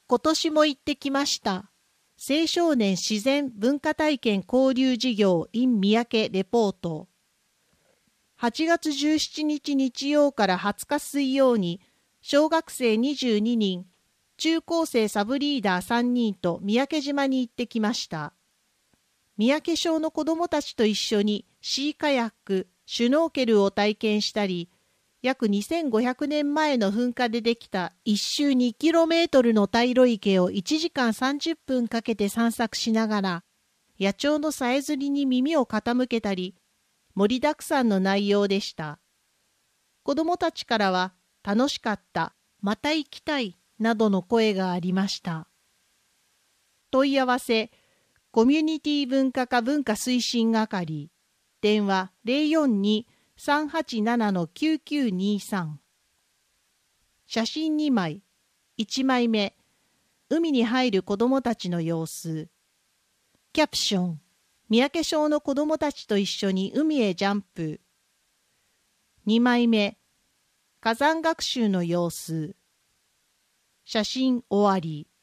今年も行ってきました。青少年自然文化体験交流事業 in 三宅レポート。8月17日日曜から20日水曜に、小学生22人、中高生サブリーダー3人と三宅島に行ってきました。三宅小の子どもたちと一緒にシーカヤック、シュノーケルを体験したり、約2500年前の噴火でできた1周 2km の大路池を1時間30分かけて散策しながら、野鳥のさえずりに耳を傾けたり、盛りだくさんの内容でした。子どもたちからは、楽しかった、また行きたい、などの声がありました。問い合わせ、コミュニティ文化課文化推進係、電話042-387-9923。写真2枚、1枚目、海に入る子どもたちの様子。キャプション、三宅小の子どもたちと一緒に海へジャンプ。2枚目、火山学習の様子。写真終わり。